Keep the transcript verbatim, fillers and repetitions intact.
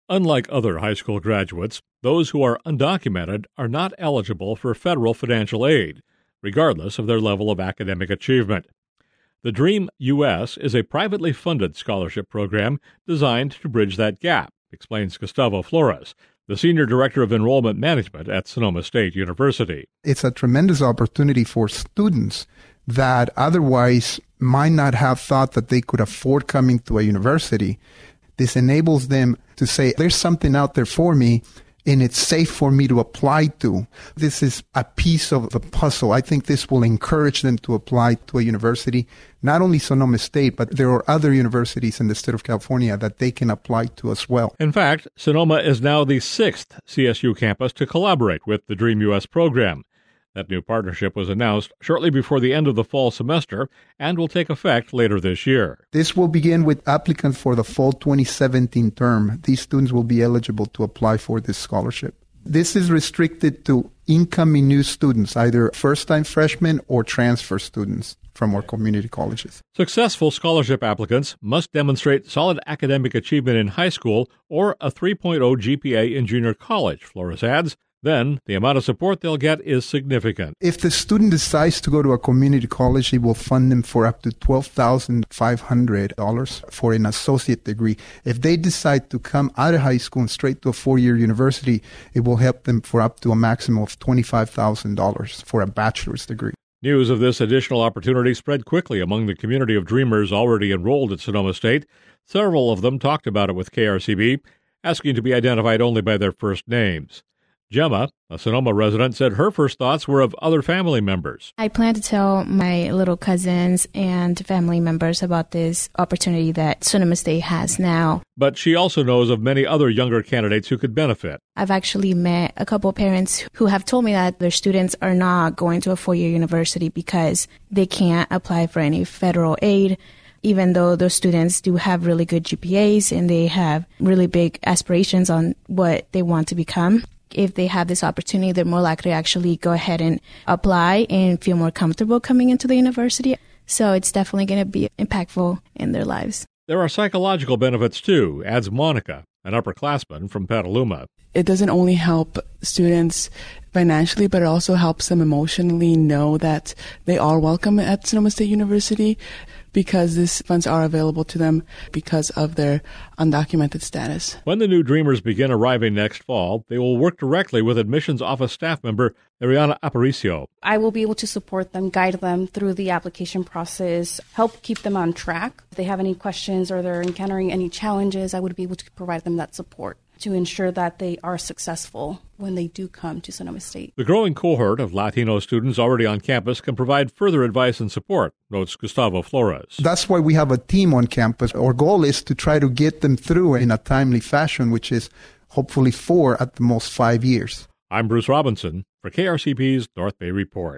Unlike other high school graduates, those who are undocumented are not eligible for federal financial aid, regardless of their level of academic achievement. The DREAM U S is a privately funded scholarship program designed to bridge that gap, explains Gustavo Flores, the Senior Director of Enrollment Management at Sonoma State University. It's a tremendous opportunity for students that otherwise might not have thought that they could afford coming to a university. This enables them to say, there's something out there for me, and it's safe for me to apply to. This is a piece of the puzzle. I think this will encourage them to apply to a university, not only Sonoma State, but there are other universities in the state of California that they can apply to as well. In fact, Sonoma is now the sixth C S U campus to collaborate with the DREAM U S program. That new partnership was announced shortly before the end of the fall semester and will take effect later this year. This will begin with applicants for the fall twenty seventeen term. These students will be eligible to apply for this scholarship. This is restricted to incoming new students, either first-time freshmen or transfer students from our community colleges. Successful scholarship applicants must demonstrate solid academic achievement in high school or a three point oh G P A in junior college, Flores adds. Then, the amount of support they'll get is significant. If the student decides to go to a community college, it will fund them for up to twelve thousand five hundred dollars for an associate degree. If they decide to come out of high school and straight to a four-year university, it will help them for up to a maximum of twenty-five thousand dollars for a bachelor's degree. News of this additional opportunity spread quickly among the community of dreamers already enrolled at Sonoma State. Several of them talked about it with K R C B, asking to be identified only by their first names. Gemma, a Sonoma resident, said her first thoughts were of other family members. I plan to tell my little cousins and family members about this opportunity that Sonoma State has now. But she also knows of many other younger candidates who could benefit. I've actually met a couple of parents who have told me that their students are not going to a four-year university because they can't apply for any federal aid, even though those students do have really good G P As and they have really big aspirations on what they want to become. If they have this opportunity, they're more likely to actually go ahead and apply and feel more comfortable coming into the university. So it's definitely going to be impactful in their lives. There are psychological benefits, too, adds Monica, an upperclassman from Petaluma. It doesn't only help students financially, but it also helps them emotionally know that they are welcome at Sonoma State University because these funds are available to them because of their undocumented status. When the new Dreamers begin arriving next fall, they will work directly with admissions office staff member Ariana Aparicio. I will be able to support them, guide them through the application process, help keep them on track. If they have any questions or they're encountering any challenges, I would be able to provide them that support to ensure that they are successful when they do come to Sonoma State. The growing cohort of Latino students already on campus can provide further advice and support, notes Gustavo Flores. That's why we have a team on campus. Our goal is to try to get them through in a timely fashion, which is hopefully four at the most five years. I'm Bruce Robinson for K R C B's North Bay Report.